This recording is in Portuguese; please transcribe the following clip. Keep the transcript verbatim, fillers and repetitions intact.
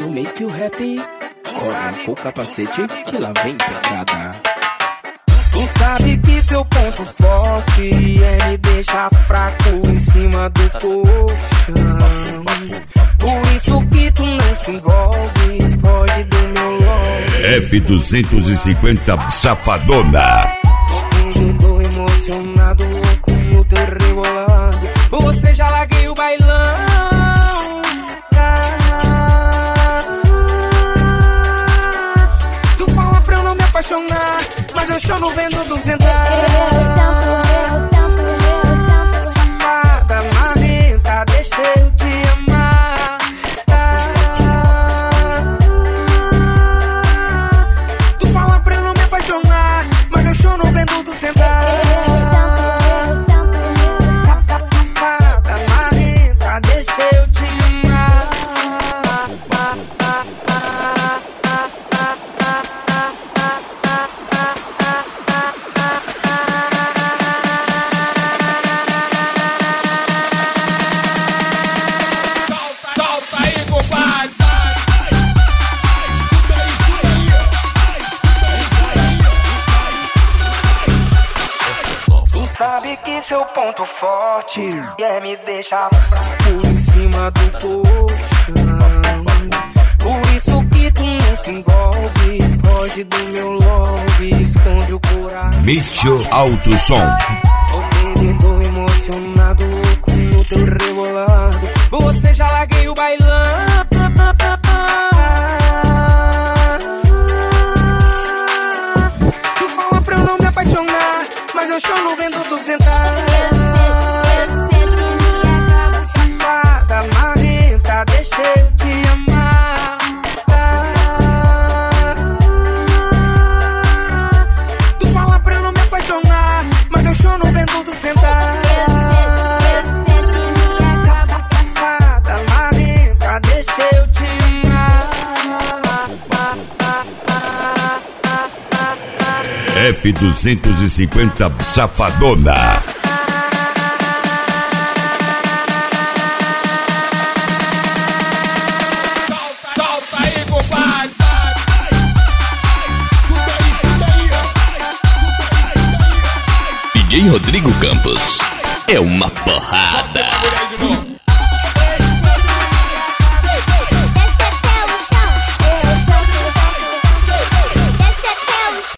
fácil, make you happy. Corre com o capacete que lá vem pedrada. Tu sabe que seu ponto forte é me deixar fraco em cima do colchão. Por isso que tu não se envolve, foge do meu love. F duzentos e cinquenta Safadona. Tô emocionado, louco no teu rebolado. Você já larguei o bailão. Tu fala pra eu não me apaixonar, mas eu choro vendo duzentos. Safada, marrenta, deixa eu te amar. Tu fala pra eu não me apaixonar, mas eu choro vendo duzentos. Safada, marrenta, deixa eu te amar. Sabe que seu ponto forte é me deixar fraco em cima do colchão. Por isso que tu não se envolve, foge do meu love, esconde o coração. Mitchell Alto Som. Oh baby, tô emocionado, louco no teu rebolado. Você já larguei o bailão. Tu fala pra eu não me apaixonar, mas eu choro vendo duzentos. Safada, marrenta, deixa eu te amar. Tu fala pra eu não me apaixonar, mas eu choro vendo duzentos. Safada, marrenta, deixa eu te amar. F duzentos e cinquenta Safadona. Solta aí, compadre. D J Rodrigo Campos é uma porrada.